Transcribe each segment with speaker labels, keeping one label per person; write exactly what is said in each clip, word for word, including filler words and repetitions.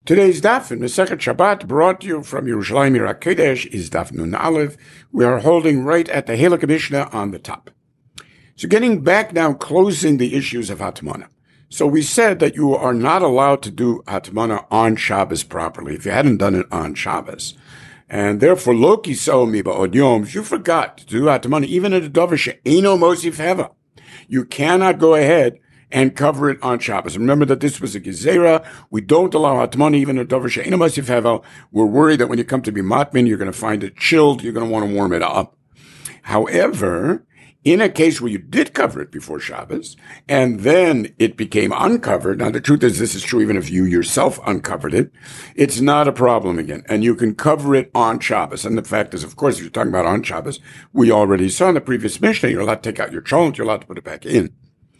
Speaker 1: Today's daf in Masechet Shabbat, brought to you from Yerushalayim Yer HaKodesh, is daf Nun Aleph. We are holding right at the Halakha Mishnah on the top. So getting back now, closing the issues of Hatmana. So we said that you are not allowed to do Hatmana on Shabbos properly if you hadn't done it on Shabbos. And therefore, Loki so mi ba'od yom, if you forgot to do Hatmana, even at a davar she'eino mosif heva, you cannot go ahead and cover it on Shabbos. Remember that this was a gezerah. We don't allow hatmana even a davar she'eino mosif heva. We're worried that when you come to be matmin, you're going to find it chilled. You're going to want to warm it up. However, in a case where you did cover it before Shabbos, and then it became uncovered, now the truth is this is true even if you yourself uncovered it, it's not a problem again. And you can cover it on Shabbos. And the fact is, of course, if you're talking about on Shabbos, we already saw in the previous Mishnah, you're allowed to take out your cholent, you're allowed to put it back in.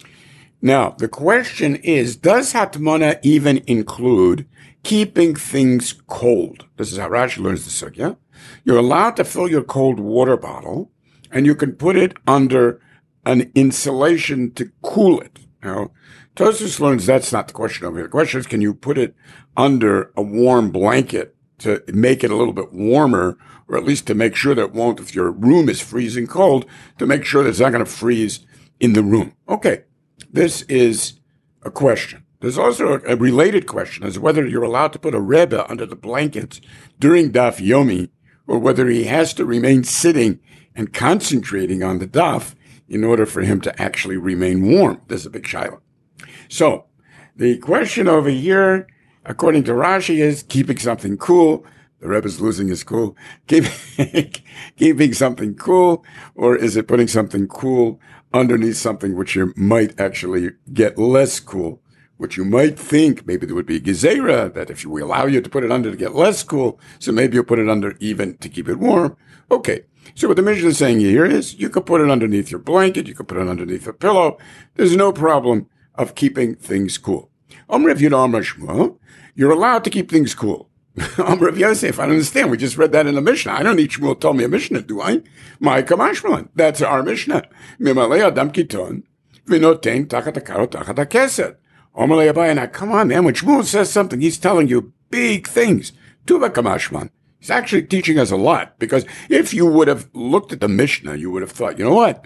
Speaker 1: Now, the question is, does Hatmana even include keeping things cold? This is how Rashi learns the sugya. You're allowed to fill your cold water bottle, and you can put it under an insulation to cool it. Now, Tosfos learns that's not the question over here. The question is, can you put it under a warm blanket to make it a little bit warmer, or at least to make sure that it won't, if your room is freezing cold, to make sure that it's not going to freeze in the room. Okay. This is a question. There's also a, a related question as whether you're allowed to put a Rebbe under the blankets during Daf Yomi, or whether he has to remain sitting and concentrating on the Daf in order for him to actually remain warm. There's a big shiloh. So, the question over here, according to Rashi, is keeping something cool. The Rebbe's losing his cool. Keeping, keeping something cool, or is it putting something cool underneath something which you might actually get less cool, which you might think maybe there would be a gezerah, that if we allow you to put it under to get less cool, so maybe you'll put it under even to keep it warm. Okay. So what the Mishnah is saying here is you could put it underneath your blanket, you could put it underneath a pillow. There's no problem of keeping things cool. Amr Rav Yehuda Amar Shmuel, you're allowed to keep things cool. Amr Rav Yosef, I don't understand. We just read that in the Mishnah. I don't need Shmuel tell me a Mishnah, do I? My Kamashmalan. That's our Mishnah. Mimalei Adam Kiton, Vinotein Tachat HaKaro Tachat HaKesed. Omalei Abaye. Now, come on, man. When Shmuel says something, he's telling you big things. Tuva Kamashmalan. He's actually teaching us a lot, because if you would have looked at the Mishnah, you would have thought, you know what?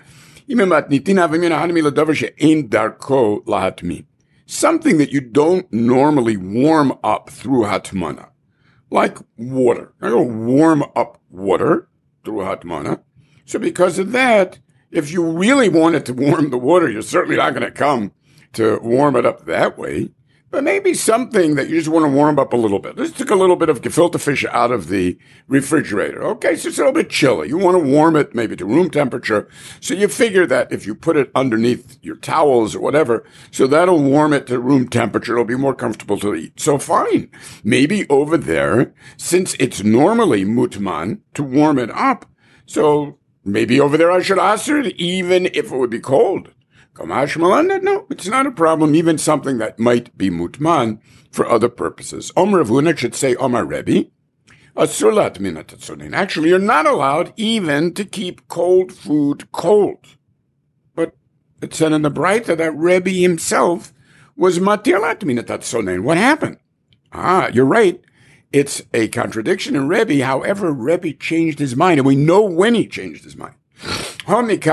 Speaker 1: Something that you don't normally warm up through Hatmana. Like water. I don't warm up water through Hatmana. So because of that, if you really wanted to warm the water, you're certainly not going to come to warm it up that way. But maybe something that you just want to warm up a little bit. Let's take a little bit of gefilte fish out of the refrigerator. Okay, so it's a little bit chilly. You want to warm it maybe to room temperature. So you figure that if you put it underneath your towels or whatever, so that'll warm it to room temperature. It'll be more comfortable to eat. So fine. Maybe over there, since it's normally mutman to warm it up, so maybe over there I should answer it even if it would be cold. Kamash Malanda? No, it's not a problem, even something that might be mutman for other purposes. Omer Rav Huna should say, Omar Rebbe, Asulat Minatatsonin. Actually, you're not allowed even to keep cold food cold. But it said in the Braita that Rebbe himself was Matilat Minatatsonin. What happened? Ah, you're right. It's a contradiction in Rebbe. However, Rebbe changed his mind, and we know when he changed his mind. When he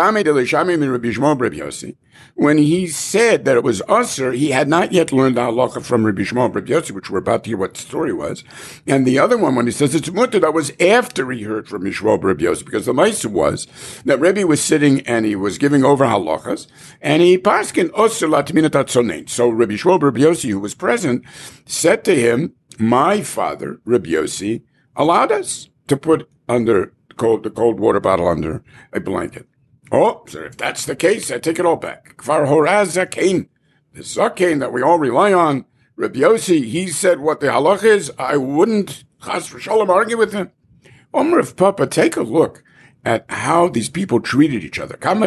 Speaker 1: said that it was usher, he had not yet learned the halacha from Rabbi Shmuel Rabbi Yossi, which we're about to hear what the story was. And the other one, when he says it's mutter, that was after he heard from Shmuel Rabbi Yossi, because the ma'aseh was that Rebbe was sitting and he was giving over halachas, and he paskin usher latminat atzonein. So Rabbi Shmuel Rabbi Yossi, who was present, said to him, my father, Rabbi Yossi, allowed us to put under cold, the cold water bottle under a blanket. Oh, so if that's the case, I take it all back. Kfar Horaz Zakein, the Zakein that we all rely on, Rabbi Yossi, he said what the halach is. I wouldn't, chas v'sholom, argue with him. Omer of Papa, take a look at how these people treated each other. Let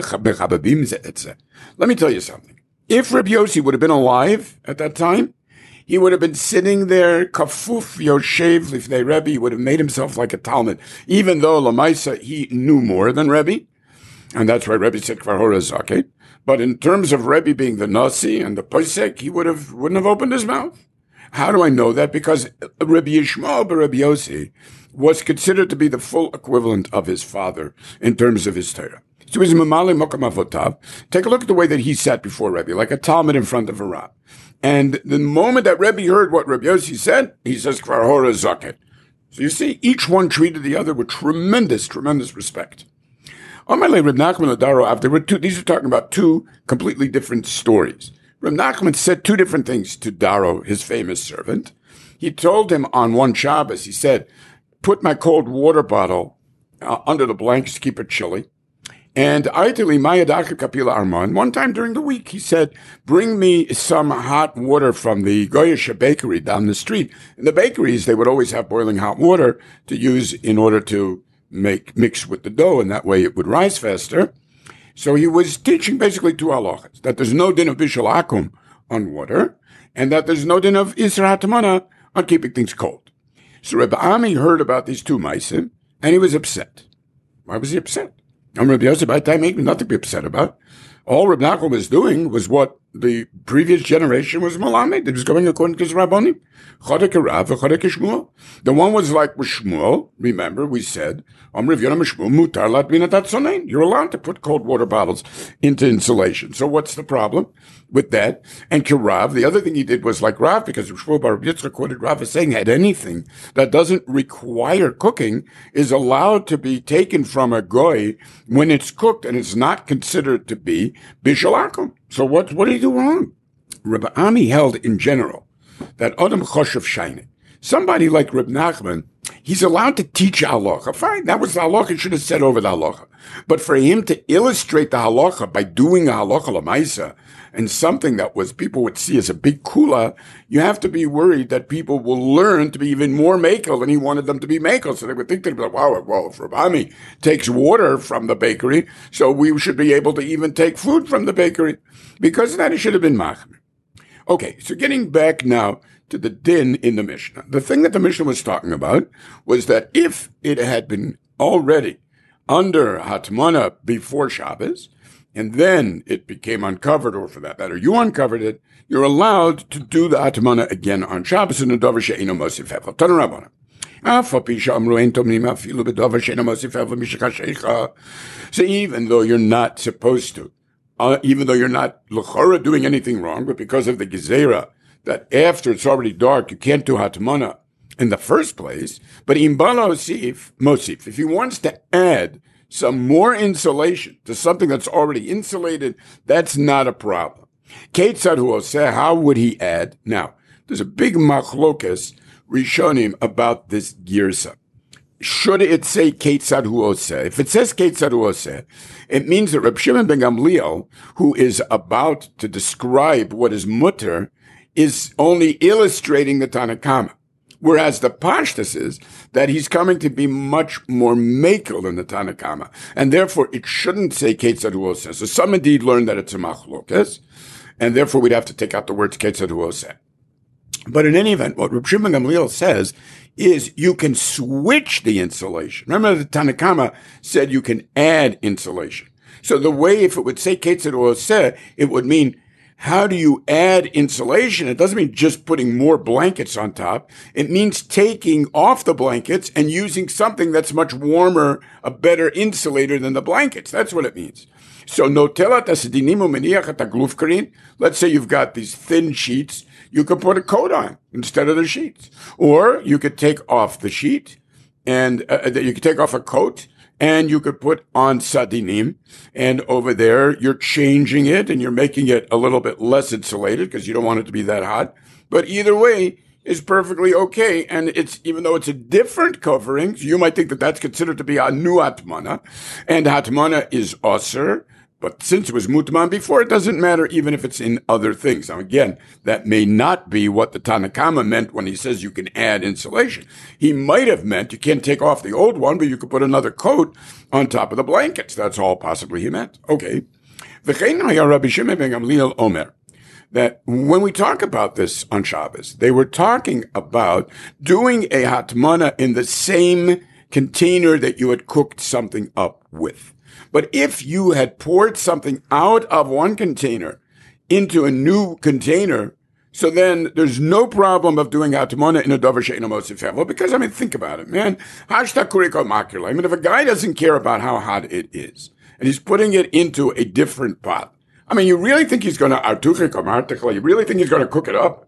Speaker 1: me tell you something. If Rabbi Yossi would have been alive at that time, he would have been sitting there, kafuf yoshev lifnei Rebbe. He would have made himself like a Talmud, even though Lamaisa, he knew more than Rebbe. And that's why Rebbe said Kfar Hora Zaket. But in terms of Rebbe being the Nasi and the Posek, he would have, wouldn't have opened his mouth. How do I know that? Because Rabbi Yishmael bar Rabbi Yossi was considered to be the full equivalent of his father in terms of his Torah. So he's Mamali Mokam Avotav. Take a look at the way that he sat before Rebbe, like a Talmud in front of a Rab. And the moment that Rebbe heard what Rabbi Yossi said, he says, Kvar Hora Zaket. So you see, each one treated the other with tremendous, tremendous respect. Amalei Reb Nachman Adaro, after were two, these are talking about two completely different stories. Reb Nachman said two different things to Daro, his famous servant. He told him on one Shabbos, he said, put my cold water bottle uh, under the blankets to keep it chilly. And Aitili Mayadaka Kapila Arman, one time during the week, he said, bring me some hot water from the Goyish bakery down the street. In the bakeries, they would always have boiling hot water to use in order to make mix with the dough, and that way it would rise faster. So he was teaching basically two halachas, that there's no din of bishul akum on water, and that there's no din of isra hatamana on keeping things cold. So Rebbe Ami heard about these two maisim, and he was upset. Why was he upset? I'm Rabbi Yosef, by the time he had nothing to be upset about. All Reb Nachman was doing was what the previous generation was malamed. It was going according to his Rabbonim. Chodek Rav, Chodek Shmuel. The one was like with Shmuel. Remember, we said, Amriv Yonam Shmuel, Mutar Lat Binatat Sonein. You're allowed to put cold water bottles into insulation. So what's the problem with that? And Kirav, the other thing he did was like Rav, because Shmuel Bar Yitzchak quoted Rav as saying that anything that doesn't require cooking is allowed to be taken from a goy when it's cooked, and it's not considered to be bishul akum. So what, what did he do wrong? Rabbi Ami held in general that Adam Choshev Shaine, somebody like Reb Nachman, he's allowed to teach halacha. Fine, that was the halacha, he should have said over the halacha. But for him to illustrate the halacha by doing a halacha l'maisa, and something that was people would see as a big kula, you have to be worried that people will learn to be even more makel than he wanted them to be makel. So they would think they'd be like, wow, well, if Reb Ami takes water from the bakery, so we should be able to even take food from the bakery. Because of that, it should have been machmir. Okay, so getting back now to the din in the Mishnah. The thing that the Mishnah was talking about was that if it had been already under Hatmana before Shabbos, and then it became uncovered, or for that matter, you uncovered it, you're allowed to do the Hatmana again on Shabbos, and the Dover She'ino Mosif Hevel. Tanu Rabbana. So even though you're not supposed to, uh, even though you're not l'chora doing anything wrong, but because of the gezerah, that after it's already dark, you can't do Hatmana in the first place, but imbala osif, mosif, if he wants to add some more insulation to something that's already insulated, that's not a problem. Ketzad hu oseh, how would he add? Now, there's a big machlokas rishonim about this girsa. Should it say Ketzad hu oseh? If it says Ketzad hu oseh, it means that Reb Shimon ben Gamliel, who is about to describe what is mutter, is only illustrating the Tanakama. Whereas the Pashtus is that he's coming to be much more makel than the Tanakama. And therefore, it shouldn't say Ketzad hu oseh. So some indeed learn that it's a machlokas, and therefore we'd have to take out the words Ketzad hu oseh. But in any event, what Reb Shimon Gamliel says is you can switch the insulation. Remember, the Tanakama said you can add insulation. So the way, if it would say Ketzad hu oseh, it would mean, how do you add insulation? It doesn't mean just putting more blankets on top. It means taking off the blankets and using something that's much warmer, a better insulator than the blankets. That's what it means. So, let's say you've got these thin sheets. You could put a coat on instead of the sheets. Or you could take off the sheet and uh, you could take off a coat and you could put on sadinim, and over there you're changing it and you're making it a little bit less insulated because you don't want it to be that hot. But either way is perfectly okay. And it's, even though it's a different covering, so you might think that that's considered to be a new atmana, and atmana is osir. But since it was mutman before, it doesn't matter even if it's in other things. Now, again, that may not be what the Tanakama meant when he says you can add insulation. He might have meant you can't take off the old one, but you could put another coat on top of the blankets. That's all possibly he meant. Okay. Rabbi Shimon ben Gamliel Omer, that when we talk about this on Shabbos, they were talking about doing a hatmana in the same container that you had cooked something up with. But if you had poured something out of one container into a new container, So then there's no problem of doing Hatamona in a Dover She'eino Mosif Hevel, because, I mean, think about it, man. Hashta Kuriko Makirla. I mean, if a guy doesn't care about how hot it is, and he's putting it into a different pot, I mean, you really think he's going to, you really think he's going to cook it up?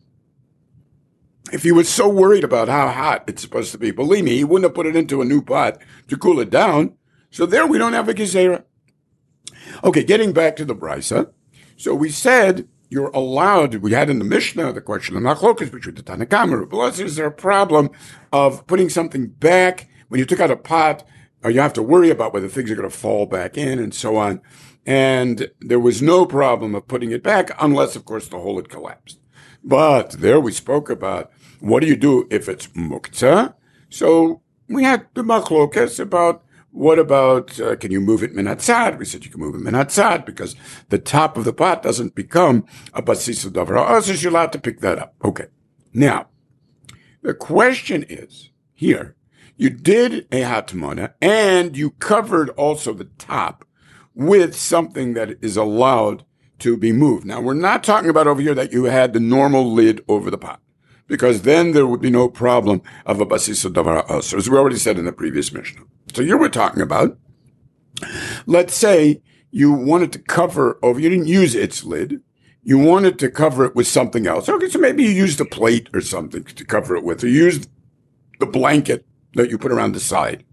Speaker 1: If he was so worried about how hot it's supposed to be, believe me, he wouldn't have put it into a new pot to cool it down. So there we don't have a gezerah. Okay, getting back to the brisa. So we said you're allowed, we had in the Mishnah the question of machlokas between the Tanna Kamma, but is there a problem of putting something back when you took out a pot, or you have to worry about whether things are going to fall back in and so on. And there was no problem of putting it back unless, of course, the hole had collapsed. But there we spoke about what do you do if it's muktzah. So we had the machlokas about what about, uh, can you move it min hatzad? We said you can move it min hatzad because the top of the pot doesn't become a basis of davar ha'asur, so you're allowed to pick that up. Okay. Now, the question is, here, you did a hatamona and you covered also the top with something that is allowed to be moved. Now, we're not talking about over here that you had the normal lid over the pot, because then there would be no problem of a basis of davar ha'asur, as we already said in the previous Mishnah. So here we're talking about, let's say you wanted to cover over, you didn't use its lid, you wanted to cover it with something else. Okay, so maybe you used a plate or something to cover it with, or you used the blanket that you put around the side.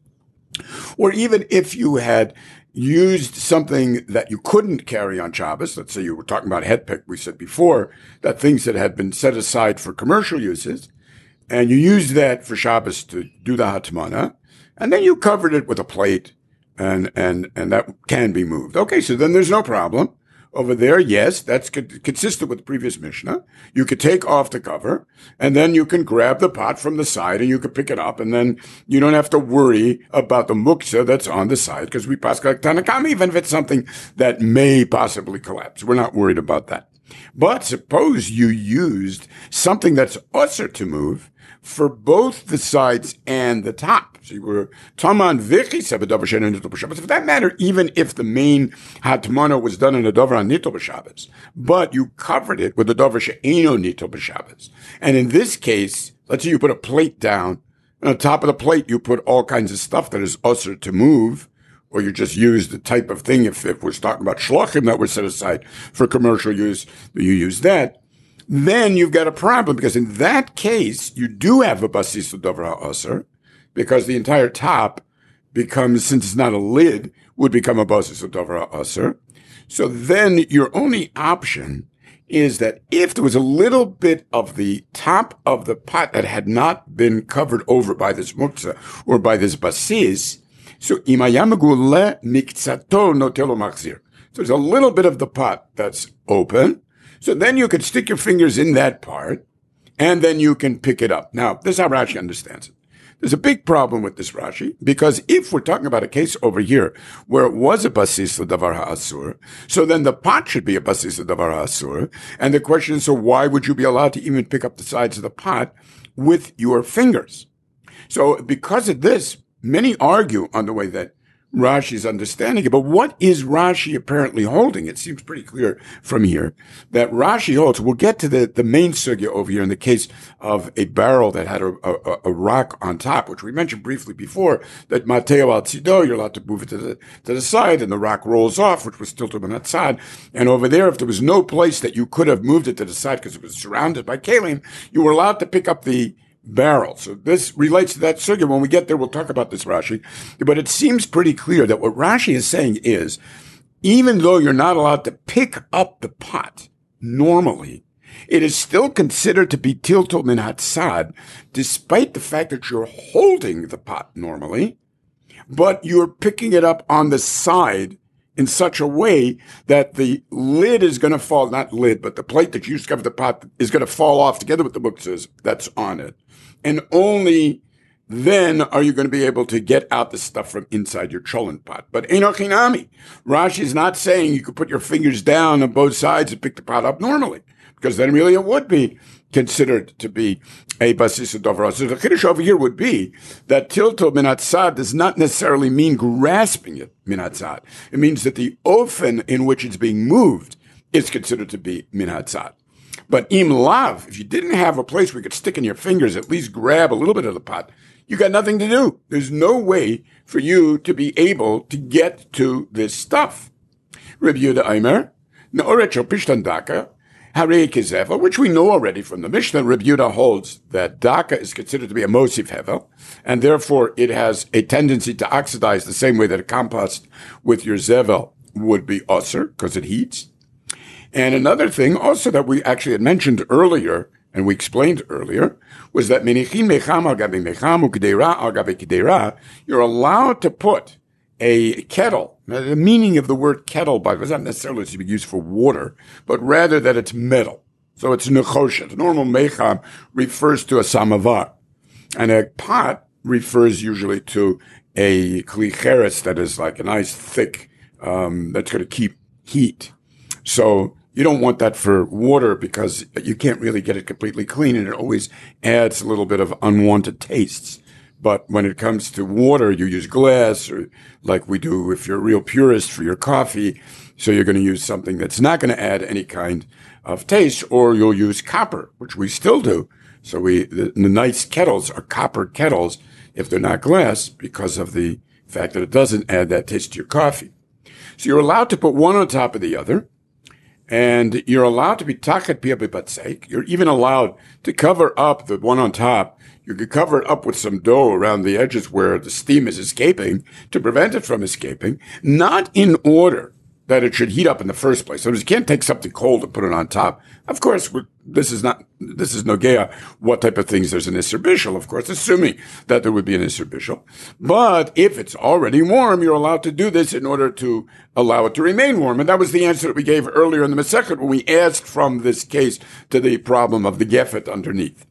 Speaker 1: Or even if you had used something that you couldn't carry on Shabbos, let's say you were talking about head pick, we said before, that things that had been set aside for commercial uses, and you used that for Shabbos to do the hatamana, and then you covered it with a plate, and, and, and that can be moved. Okay, so then there's no problem. Over there, yes, that's consistent with the previous Mishnah. You could take off the cover, and then you can grab the pot from the side, and you can pick it up, and then you don't have to worry about the muktzah that's on the side, because we pass like Tanna Kamma, even if it's something that may possibly collapse. We're not worried about that. But suppose you used something that's usher to move for both the sides and the top. So you were taman v'chi sebedavar she'eino nitol b'Shabbos. For that matter, even if the main hatmana was done in a davar nitol b'Shabbos, but you covered it with a davar she'eino nitol b'Shabbos. And in this case, let's say you put a plate down, and on top of the plate you put all kinds of stuff that is usher to move, or you just use the type of thing, if, if we're talking about shlochim that were set aside for commercial use, you use that. Then you've got a problem, because in that case, you do have a basis of davar ha'asur, because the entire top becomes, since it's not a lid, would become a basis of davar ha'asur. So then your only option is that if there was a little bit of the top of the pot that had not been covered over by this muktzah or by this basis, so imayamagule miktsato notelo machzir. So there's a little bit of the pot that's open. So then you can stick your fingers in that part, and then you can pick it up. Now, this is how Rashi understands it. There's a big problem with this Rashi, because if we're talking about a case over here where it was a basis of davar ha'asur, so then the pot should be a basis of davar ha'asur. And the question is, so why would you be allowed to even pick up the sides of the pot with your fingers? So because of this, many argue on the way that Rashi's understanding it, but what is Rashi apparently holding? It seems pretty clear from here that Rashi holds, we'll get to the, the main sugya over here in the case of a barrel that had a, a, a rock on top, which we mentioned briefly before, that Mateo al Tzido, you're allowed to move it to the, to the side, and the rock rolls off, which was still to the side. And over there, if there was no place that you could have moved it to the side because it was surrounded by kalim, you were allowed to pick up the barrel. So this relates to that sugya. When we get there, we'll talk about this, Rashi. But it seems pretty clear that what Rashi is saying is, even though you're not allowed to pick up the pot normally, it is still considered to be tiltul min hatzad, despite the fact that you're holding the pot normally, but you're picking it up on the side in such a way that the lid is going to fall, not lid, but the plate that you use to cover the pot is going to fall off together with the muktzahs that's on it. And only then are you going to be able to get out the stuff from inside your cholent pot. But eino chinami, Rashi is not saying you could put your fingers down on both sides and pick the pot up normally, because then really it would be considered to be a basis of davar ha'asur. So the chiddush over here would be that tiltul min hatzad does not necessarily mean grasping it min hatzad. It means that the ofen in which it's being moved is considered to be min hatzad. But im lav, if you didn't have a place where you could stick in your fingers, at least grab a little bit of the pot, you got nothing to do. There's no way for you to be able to get to this stuff. Reb Yehuda Aimer, Ne'oret shel pishtan daka, harei kezevel, which we know already from the Mishnah. Reb Yehuda holds that daka is considered to be a mosif hevel, and therefore it has a tendency to oxidize the same way that a compost with your zevel would be osir, because it heats. And another thing also that we actually had mentioned earlier, and we explained earlier, was that menichim mecham al gabi mecham u'kedera al gabi kedera, you're allowed to put a kettle. Now, the meaning of the word kettle, by the way, is not necessarily to be used for water, but rather that it's metal. So it's nechoshet. Normal mecham refers to a samovar. And a pot refers usually to a klicheres that is like a nice thick, um, that's going to keep heat. So you don't want that for water because you can't really get it completely clean, and it always adds a little bit of unwanted tastes. But when it comes to water, you use glass, or like we do if you're a real purist for your coffee. So you're going to use something that's not going to add any kind of taste, or you'll use copper, which we still do. So we the, the nice kettles are copper kettles if they're not glass, because of the fact that it doesn't add that taste to your coffee. So you're allowed to put one on top of the other. And you're allowed to be tachet pia b'batzeik. You're even allowed to cover up the one on top. You could cover it up with some dough around the edges where the steam is escaping to prevent it from escaping, not in order that it should heat up in the first place. So you can't take something cold and put it on top. Of course, this is not, this is nogea, what type of things there's an Isser Bishul, of course, assuming that there would be an Isser Bishul. But if it's already warm, you're allowed to do this in order to allow it to remain warm. And that was the answer that we gave earlier in the Masechet when we asked from this case to the problem of the Gefet underneath.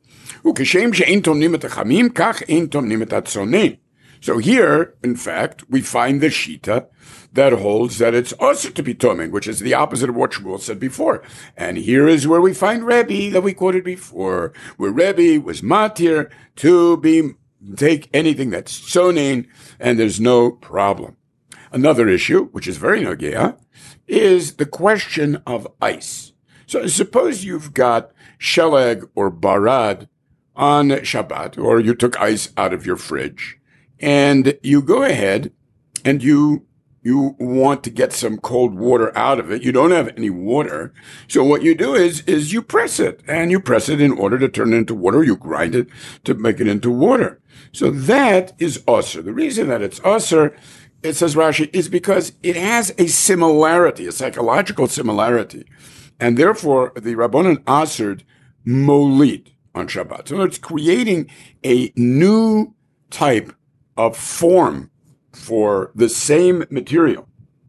Speaker 1: So here, in fact, we find the Shita that holds that it's also to be toming, which is the opposite of what Shmuel said before. And here is where we find Rebbe that we quoted before, where Rebbe was matir to be take anything that's sonin, and there's no problem. Another issue, which is very nogea, is the question of ice. So suppose you've got sheleg or barad on Shabbat, or you took ice out of your fridge, and you go ahead and you you want to get some cold water out of it. You don't have any water. So what you do is, is you press it, and you press it in order to turn it into water. You grind it to make it into water. So that is osir. The reason that it's osir, it says Rashi, is because it has a similarity, a psychological similarity. And therefore, the Rabbanan asired molid on Shabbat. So it's creating a new type of form for the same material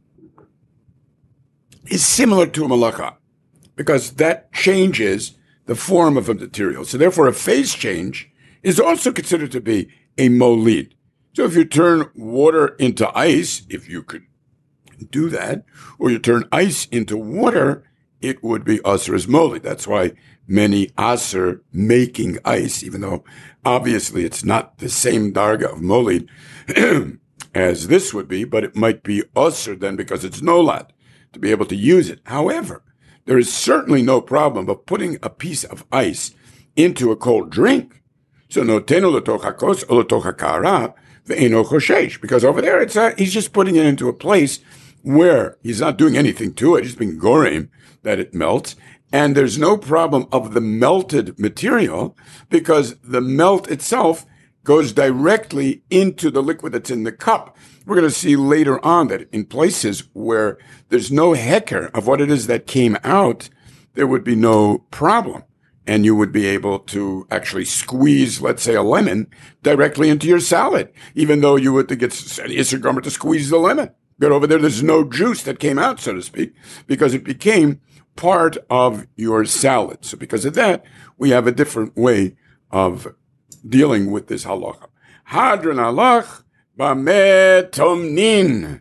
Speaker 1: is similar to a malacha, because that changes the form of a material. So therefore, a phase change is also considered to be a molid. So if you turn water into ice, if you could do that, or you turn ice into water, it would be aser as molid. That's why many aser making ice, even though obviously it's not the same darga of molid as this would be, but it might be aser then because it's nolad to be able to use it. However, there is certainly no problem of putting a piece of ice into a cold drink. So notenu l'toch hakos or l'toch hakara ve'eno choshesh, because over there it's a, he's just putting it into a place where he's not doing anything to it. He's being gorim that it melts. And there's no problem of the melted material because the melt itself goes directly into the liquid that's in the cup. We're going to see later on that in places where there's no heker of what it is that came out, there would be no problem. And you would be able to actually squeeze, let's say, a lemon directly into your salad, even though you would think it's an Isser Gomer to squeeze the lemon. But over there, there's no juice that came out, so to speak, because it became part of your salad. So because of that, we have a different way of dealing with this halacha. Hadran halach b'meh tomnin.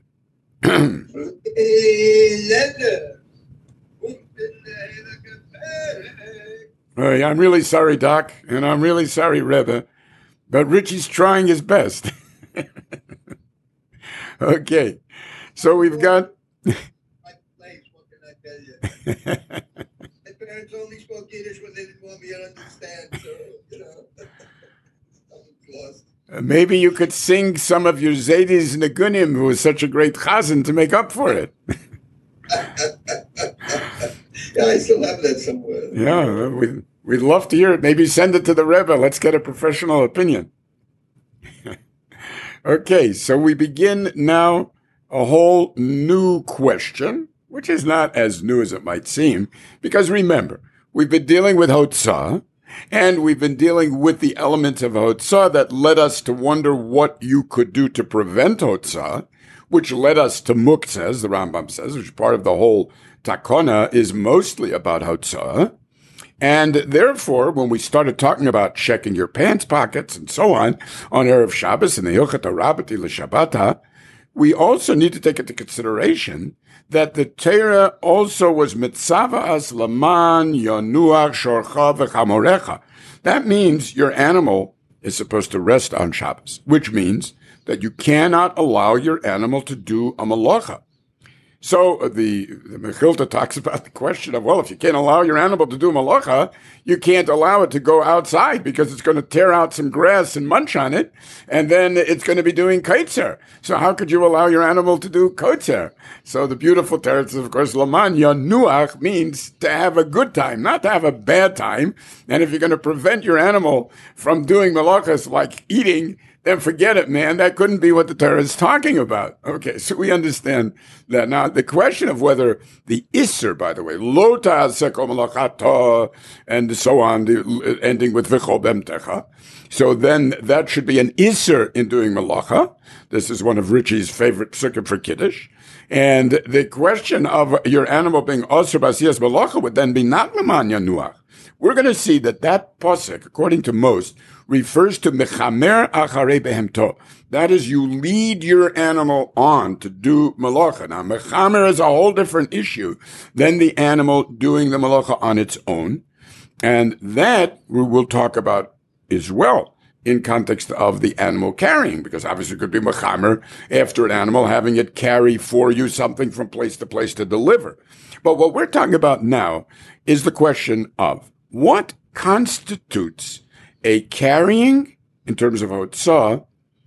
Speaker 1: Hey, I'm really sorry, Doc, and I'm really sorry, Rebbe, but Richie's trying his best. Okay, so we've got...
Speaker 2: parents only spoke Yiddish when they didn't want me to understand. So, you know, I'm lost.
Speaker 1: Uh, maybe you could sing some of your Zaydis Nagunim, who was such a great chazan, to make up for it.
Speaker 2: Yeah, I still have that somewhere.
Speaker 1: Yeah, we'd, we'd love to hear it. Maybe send it to the Rebbe. Let's get a professional opinion. Okay, so we begin now a whole new question, which is not as new as it might seem, because remember, we've been dealing with Hotzah, and we've been dealing with the elements of Hotzah that led us to wonder what you could do to prevent Hotzah, which led us to Muktzah, as the Rambam says, which part of the whole Takona is mostly about Hotzah. And therefore, when we started talking about checking your pants pockets and so on, on Erev Shabbos and the Hilchot Rabati l'Shabbata, we also need to take into consideration that the Torah also was mitzava as laman yonuach shorcha v'chamorecha. That means your animal is supposed to rest on Shabbos, which means that you cannot allow your animal to do a malacha. So the, the Mechilta talks about the question of, well, if you can't allow your animal to do malacha, you can't allow it to go outside because it's going to tear out some grass and munch on it, and then it's going to be doing kaitzer. So how could you allow your animal to do kaitzer? So the beautiful teretz, of course, laman yanuach means to have a good time, not to have a bad time. And if you're going to prevent your animal from doing malachas like eating, then forget it, man. That couldn't be what the Torah is talking about. Okay, so we understand that. Now, the question of whether the Isser, by the way, lo ta'aseko malachato, and so on, the, ending with v'chol b'emtecha. So then that should be an Isser in doing malacha. This is one of Richie's favorite psukim for Kiddush. And the question of your animal being osur b'asiyas malacha would then be not leman yanuach. We're going to see that that pasuk, according to most, refers to mechamer acharei behemto. That is, you lead your animal on to do malacha. Now, mechamer is a whole different issue than the animal doing the malacha on its own. And that we will talk about as well in context of the animal carrying, because obviously it could be mechamer after an animal having it carry for you something from place to place to deliver. But what we're talking about now is the question of what constitutes a carrying, in terms of hotzah,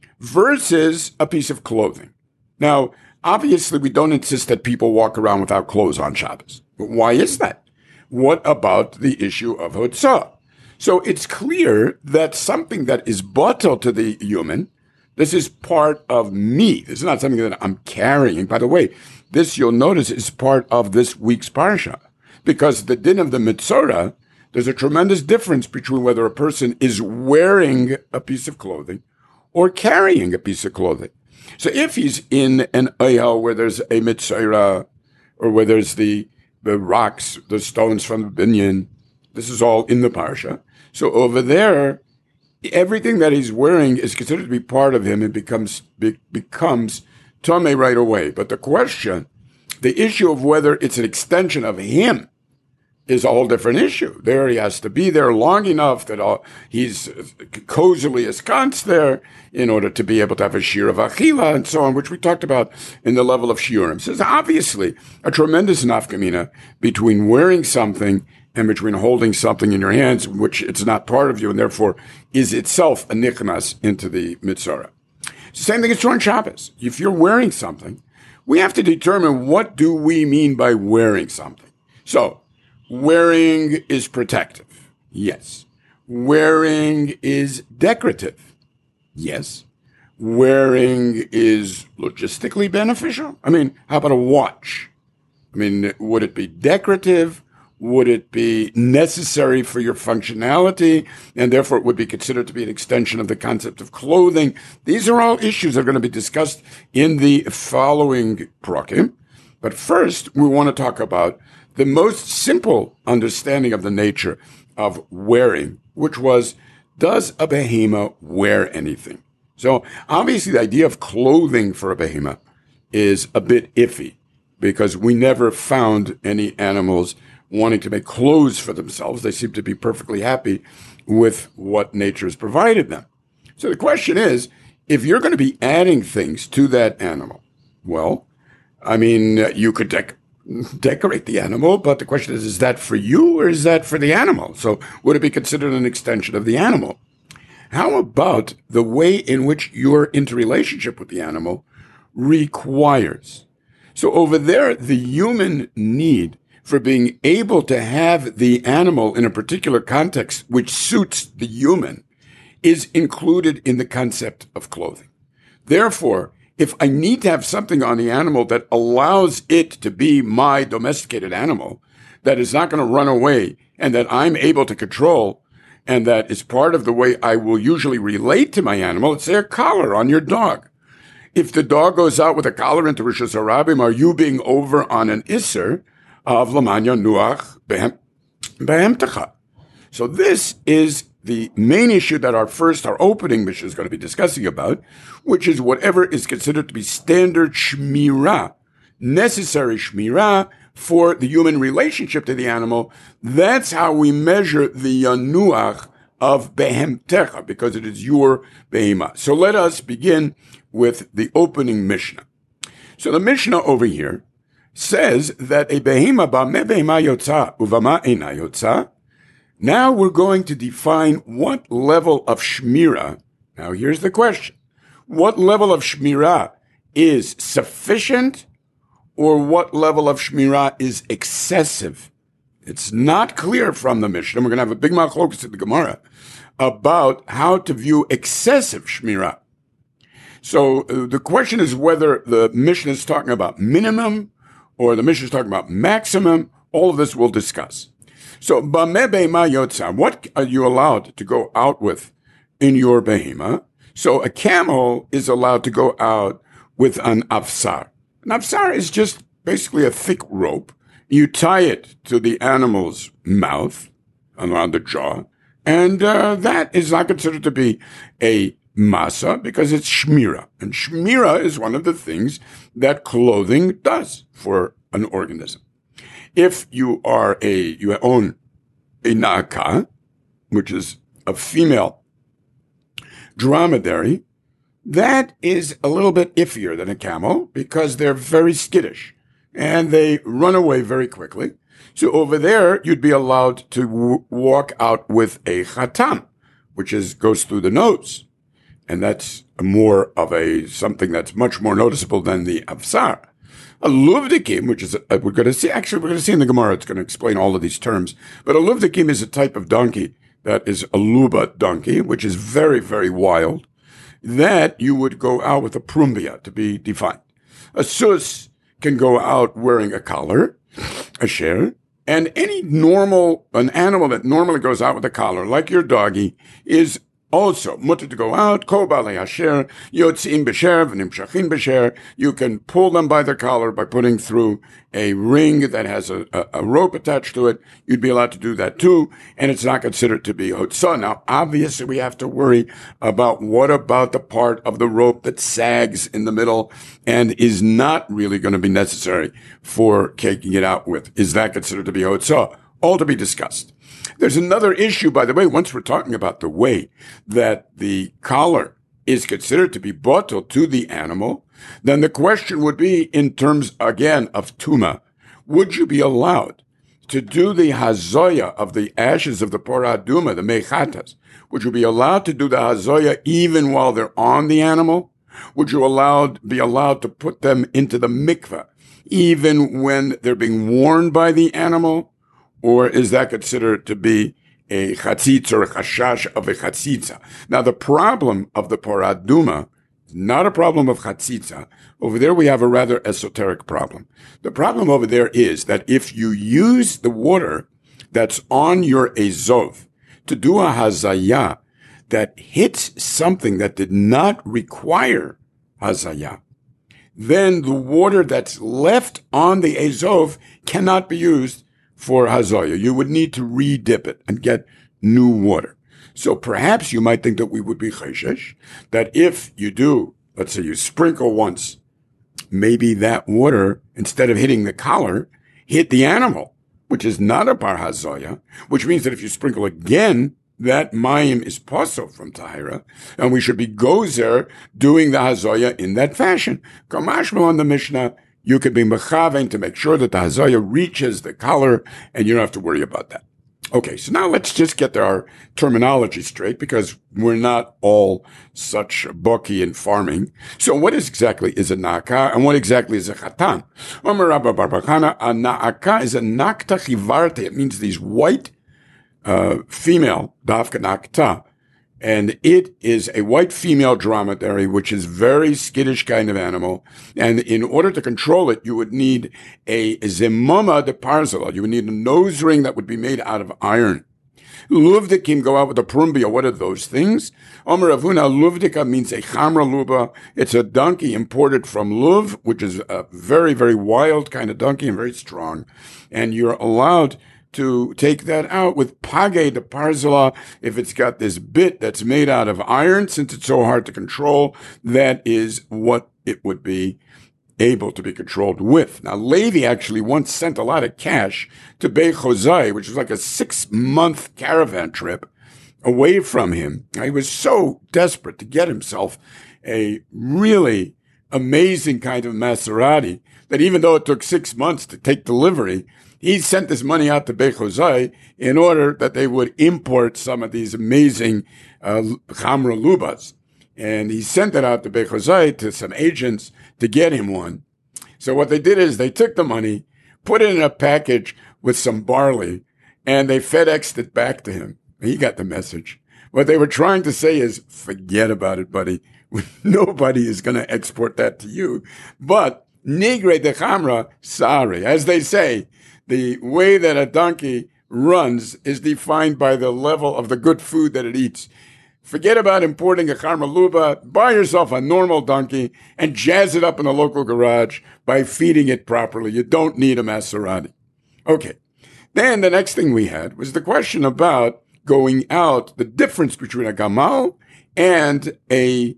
Speaker 1: versus a piece of clothing. Now, obviously, we don't insist that people walk around without clothes on Shabbos. But why is that? What about the issue of hotzah? So it's clear that something that is batel to the human, this is part of me. This is not something that I'm carrying. By the way, this, you'll notice, is part of this week's parsha, because the din of the Mitzorah, there's a tremendous difference between whether a person is wearing a piece of clothing or carrying a piece of clothing. So if he's in an ayal where there's a mitzvah, or where there's the, the rocks, the stones from the binyan, this is all in the parsha. So over there, everything that he's wearing is considered to be part of him and becomes be, becomes tamei right away. But the question, the issue of whether it's an extension of him, is a whole different issue. There he has to be there long enough that all, he's cozily ensconced there in order to be able to have a shir of achila and so on, which we talked about in the level of shiurim. So there's obviously a tremendous nafkamina between wearing something and between holding something in your hands, which it's not part of you and therefore is itself a nichnas into the mitzvah. Same thing is true on Shabbos. If you're wearing something, we have to determine what do we mean by wearing something. So, wearing is protective. Yes. Wearing is decorative. Yes. Wearing is logistically beneficial. I mean, how about a watch? I mean, would it be decorative? Would it be necessary for your functionality? And therefore it would be considered to be an extension of the concept of clothing. These are all issues that are going to be discussed in the following prakim. But first, we want to talk about the most simple understanding of the nature of wearing, which was, does a behemoth wear anything? So obviously the idea of clothing for a behemoth is a bit iffy because we never found any animals wanting to make clothes for themselves. They seem to be perfectly happy with what nature has provided them. So the question is, if you're going to be adding things to that animal, well, I mean, you could take decorate the animal, but the question is, is that for you or is that for the animal? So would it be considered an extension of the animal? How about the way in which your interrelationship with the animal requires? So over there, the human need for being able to have the animal in a particular context which suits the human is included in the concept of clothing. Therefore, if I need to have something on the animal that allows it to be my domesticated animal, that is not going to run away and that I'm able to control, and that is part of the way I will usually relate to my animal, let's say a collar on your dog. If the dog goes out with a collar into Rosh Hashanah, are you being over on an Isser of Lamanya Nuach Behemtecha? So this is the main issue that our first, our opening mission is going to be discussing about, which is whatever is considered to be standard shmirah, necessary shmirah for the human relationship to the animal. That's how we measure the yanuach of behemtecha, because it is your behema. So let us begin with the opening Mishnah. So the Mishnah over here says that a behema ba'me behema yotza uvama eina yotza. Now we're going to define what level of shmirah. Now here's the question. What level of shmirah is sufficient, or what level of shmirah is excessive? It's not clear from the Mishnah. We're going to have a big machlokus in the Gemara about how to view excessive shmirah. So uh, the question is whether the Mishnah is talking about minimum or the Mishnah is talking about maximum. All of this we'll discuss. So, b'meh behema yotza, what are you allowed to go out with in your behema? So, a camel is allowed to go out with an avsar. An avsar is just basically a thick rope. You tie it to the animal's mouth, around the jaw, and uh, that is not considered to be a masa because it's shmira. And shmira is one of the things that clothing does for an organism. If you are a, you own a na'aka, which is a female dromedary, that is a little bit iffier than a camel because they're very skittish and they run away very quickly. So over there, you'd be allowed to w- walk out with a chatam, which is, goes through the nose. And that's more of a, something that's much more noticeable than the avsar. A luvdikim, which is, a, we're going to see, actually, we're going to see in the Gemara, it's going to explain all of these terms. But a luvdikim is a type of donkey that is a luba donkey, which is very, very wild, that you would go out with a prumbia to be defined. A sus can go out wearing a collar, a sher, and any normal, an animal that normally goes out with a collar, like your doggy, is also mutter to go out. Kol balei hasher yotzim b'sher v'nimshachin b'sher. You can pull them by their collar by putting through a ring that has a, a, a rope attached to it. You'd be allowed to do that too, and it's not considered to be hotzah. Now, obviously, we have to worry about what about the part of the rope that sags in the middle and is not really going to be necessary for caking it out with. Is that considered to be hotzah? All to be discussed. There's another issue, by the way, once we're talking about the way that the collar is considered to be bottle to the animal, then the question would be in terms, again, of tuma. Would you be allowed to do the hazoya of the ashes of the poraduma, the mechatas? Would you be allowed to do the hazoya even while they're on the animal? Would you allowed, be allowed to put them into the mikveh even when they're being worn by the animal? Or is that considered to be a chatzitz or a chashash of a chatzitza? Now, the problem of the poraduma is not a problem of chatzitza. Over there, we have a rather esoteric problem. The problem over there is that if you use the water that's on your ezov to do a hazaya that hits something that did not require hazaya, then the water that's left on the ezov cannot be used for hazoya. You would need to re-dip it and get new water. So perhaps you might think that we would be cheshesh, that if you do, let's say you sprinkle once, maybe that water, instead of hitting the collar, hit the animal, which is not a bar hazoya, which means that if you sprinkle again, that mayim is paso from tahira, and we should be gozer doing the hazoya in that fashion. Kamashma on the Mishnah, you could be mechaven to make sure that the hazaya reaches the collar, and you don't have to worry about that. Okay, so now let's just get our terminology straight, because we're not all such bucky in farming. So what is exactly is a na'aka, and what exactly is a chatan? Omer Rabba bar bar Chana, a na'aka is a nakta chivarte. It means these white uh, female, dafka nakta, and it is a white female dromedary, which is very skittish kind of animal. And in order to control it, you would need a zemoma de parzala. You would need a nose ring that would be made out of iron. Luvdikim go out with a prumbia. What are those things? Omer Avuna, luvdika means a chamra luba. It's a donkey imported from Luv, which is a very, very wild kind of donkey and very strong. And you're allowed to take that out with page de parzala. If it's got this bit that's made out of iron, since it's so hard to control, that is what it would be able to be controlled with. Now, Levi actually once sent a lot of cash to Beit Hozai, which was like a six-month caravan trip away from him. He was so desperate to get himself a really amazing kind of Maserati that even though it took six months to take delivery, he sent this money out to Beit Hozai in order that they would import some of these amazing uh, Chamra Lubas. And he sent it out to Beit Hozai to some agents to get him one. So what they did is they took the money, put it in a package with some barley, and they FedExed it back to him. He got the message. What they were trying to say is, forget about it, buddy. Nobody is going to export that to you. But nigre de chamra, sorry. As they say, the way that a donkey runs is defined by the level of the good food that it eats. Forget about importing a chamra luba. Buy yourself a normal donkey and jazz it up in a local garage by feeding it properly. You don't need a Maserati. Okay. Then the next thing we had was the question about going out, the difference between a gamal and a,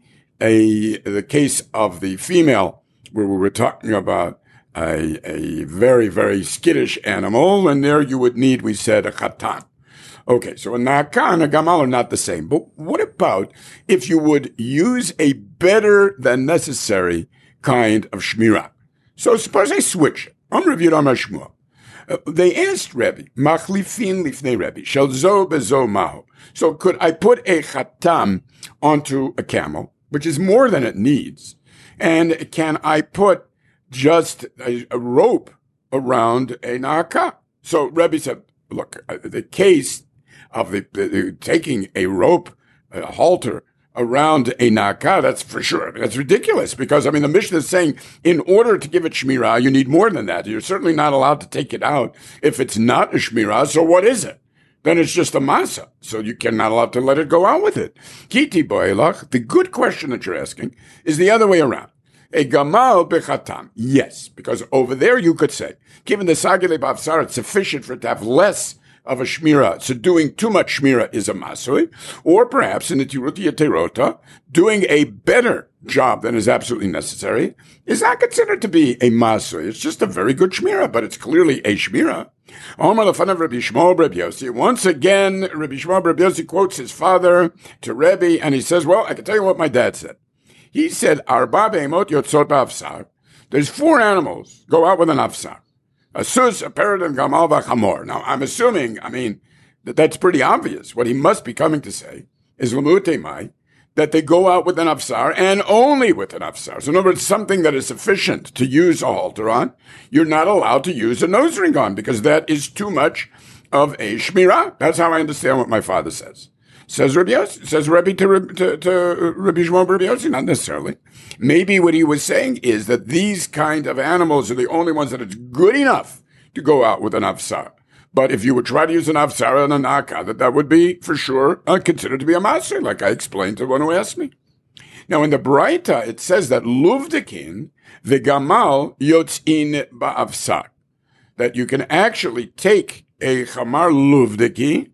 Speaker 1: a, the case of the female, where we were talking about a, a very, very skittish animal, and there you would need, we said, a chatan. Okay, so a na'aka and a gamal are not the same. But what about if you would use a better than necessary kind of shmirah? So suppose I switch. I'm Rav Yudam Shmuel. Uh, they asked Rebbe, machlifin lifnei Rebbe, shel zo bezo maho. So could I put a chatam onto a camel, which is more than it needs? And can I put just a, a rope around a na'aka? So Rebbe said, look, uh, the case of the, the, the taking a rope, a halter around a na'aka, that's for sure. That's ridiculous, because, I mean, the Mishnah is saying in order to give it shmirah, you need more than that. You're certainly not allowed to take it out if it's not a shmirah. So what is it? Then it's just a masa. So you cannot allowed to let it go out with it. Kiti boelach, the good question that you're asking is the other way around. A gamal bechatam. Yes, because over there you could say, given the sagile b'avsar, it's sufficient for it to have less of a shmira. So doing too much shmira is a masui, or perhaps in the tiruti terota, doing a better job than is absolutely necessary is not considered to be a masui. It's just a very good shmira, but it's clearly a shmira. Omar lefan of Rabbi Shmuel Rabbi Yossi. Once again, Rabbi Shmuel Rabbi Yossi quotes his father to Rebbe, and he says, well, I can tell you what my dad said. He said, Arba be'emot yotzot ba'afsar. There's four animals go out with an afsar. A sus, a parrot, and gamal v'chamor. Now, I'm assuming, I mean, that that's pretty obvious. What he must be coming to say is lemute mai, that they go out with an afsar and only with an afsar. So in other words, something that is sufficient to use a halter on, you're not allowed to use a nose ring on, because that is too much of a shmirah. That's how I understand what my father says. Says Rabbi Yossi, says Rabbi to, to, to Rabbi Shmuel Rabbi Yossi, not necessarily. Maybe what he was saying is that these kind of animals are the only ones that it's good enough to go out with an afsar. But if you would try to use an afsar and an na'aka, that that would be for sure uh, considered to be a maser, like I explained to one who asked me. Now in the Braita, it says that luvdekin v'gamal yotzin ba'afsar, that you can actually take a chamar luvdeki,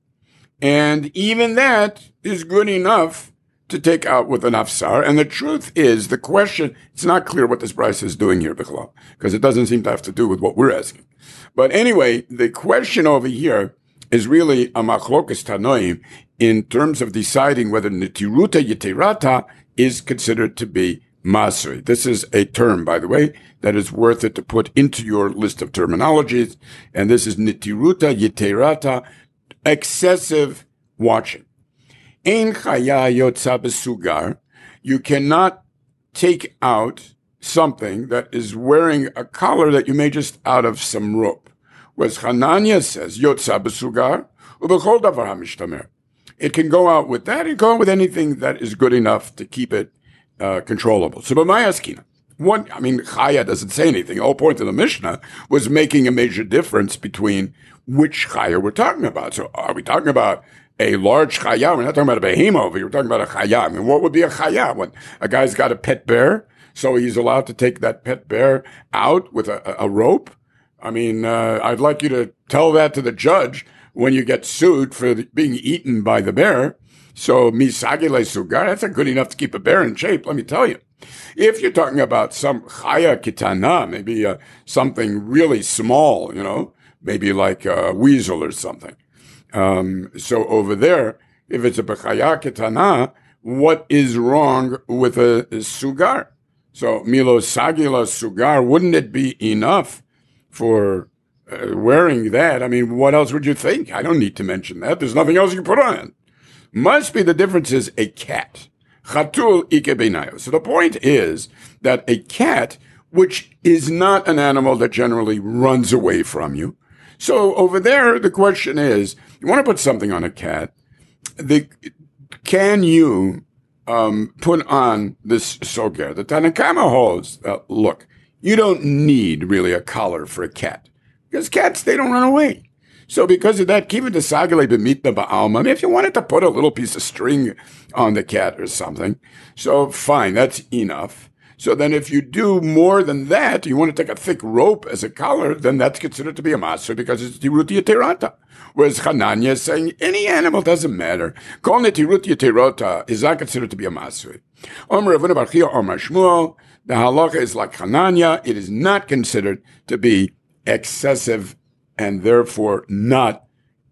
Speaker 1: and even that is good enough to take out with an afsar. And the truth is, the question, it's not clear what this Bryce is doing here, Bichlal, because it doesn't seem to have to do with what we're asking. But anyway, the question over here is really a machlokas tanoim in terms of deciding whether netiruta yeterata is considered to be masri. This is a term, by the way, that is worth it to put into your list of terminologies. And this is nitiruta yiterata, excessive watching. Ein chaya yotza besugar. You cannot take out something that is wearing a collar that you made just out of some rope. Whereas Hananya says, yotza besugar, ubechol davar hamishtamer. It can go out with that. It can go out with anything that is good enough to keep it uh, controllable. So, b'mayaskina. One, I mean, chaya doesn't say anything. The whole point of the Mishnah was making a major difference between which chaya we're talking about. So, are we talking about a large chaya? We're not talking about a behemoth over here. We're talking about a chaya. I mean, what would be a chaya? When a guy's got a pet bear, so he's allowed to take that pet bear out with a, a rope? I mean, uh, I'd like you to tell that to the judge when you get sued for being eaten by the bear. So, misagile sugar, that's not good enough to keep a bear in shape, let me tell you. If you're talking about some chaya kitana, maybe uh, something really small, you know, maybe like a weasel or something. Um, so over there, if it's a b'chaya kitana, what is wrong with a, a sugar? So, milo sagila sugar, wouldn't it be enough for uh, wearing that? I mean, what else would you think? I don't need to mention that. There's nothing else you can put on it. Must be the difference is a cat. Chatul ikebenayo. So the point is that a cat, which is not an animal that generally runs away from you. So over there, the question is, you want to put something on a cat, the, can you um, put on this soger? The Tanna Kamma holds, uh, look, you don't need really a collar for a cat. Because cats, they don't run away. So because of that, keep it to sagale b'mitna ba'alma. I mean, if you wanted to put a little piece of string on the cat or something, so fine, that's enough. So then if you do more than that, you want to take a thick rope as a collar, then that's considered to be a maser because it's tirut yeterata. Whereas Hananya is saying any animal doesn't matter. Kol netirut yeterata is not considered to be a maser. Omer Ravuna bar Chiya Omer Shmuel, the halacha is like Hananya, it is not considered to be excessive and therefore not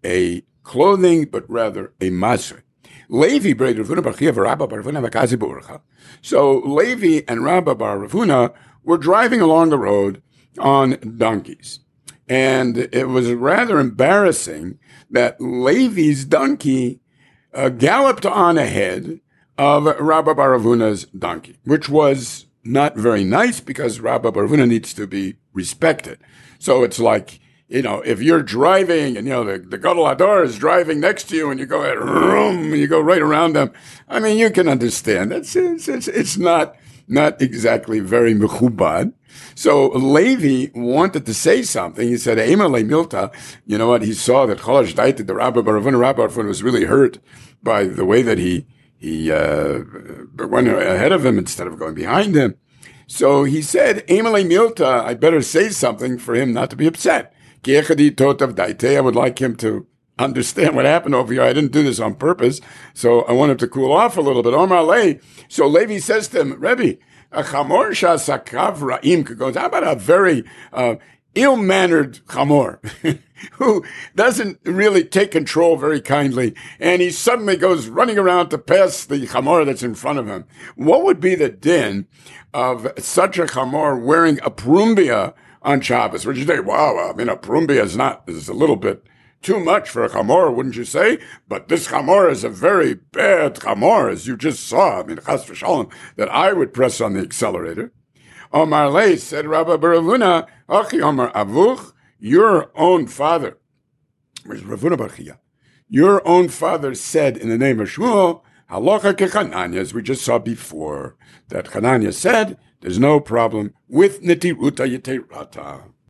Speaker 1: a clothing, but rather a maser. Levi bred Ravuna bar Chiya v'Rabba bar Ravuna v'Kazi b'Urcha. So Levi and Rabba bar Ravuna were driving along the road on donkeys. And it was rather embarrassing that Levi's donkey uh, galloped on ahead of Rabba bar Ravuna's donkey, which was not very nice because Rabba bar Ravuna needs to be respected. So it's like, you know, if you're driving and, you know, the, the Gadol Hador is driving next to you and you go, and you go right around them. I mean, you can understand. It's, it's, it's, it's not, not exactly very mechubad. So Levi wanted to say something. He said, Ema le milta. You know what? He saw that Cholash Daited, the Rabba bar Ravuna, Rabba bar Ravuna was really hurt by the way that he, he, uh, went ahead of him instead of going behind him. So he said, Ema le milta, I better say something for him not to be upset. I would like him to understand what happened over here. I didn't do this on purpose, so I want him to cool off a little bit. Omar Le. So Levi says to him, Rebbe, a chamor shasakav ra'im goes, how about a very uh, ill-mannered chamor who doesn't really take control very kindly, and he suddenly goes running around to pass the chamor that's in front of him. What would be the din of such a chamor wearing a prumbia on Shabbos? Would you say, wow, I mean, a prumbia is not, is a little bit too much for a chamor, wouldn't you say? But this chamor is a very bad chamor, as you just saw. I mean, chas v'shalom, that I would press on the accelerator. Omar Le said, Rabba bar Ravuna, Achi Omar Avuch, your own father, where's Ravuna bar Chiya? Your own father said in the name of Shmuel, halacha kechananya, as we just saw before, that Hananya said, there's no problem with netiruta yeterata.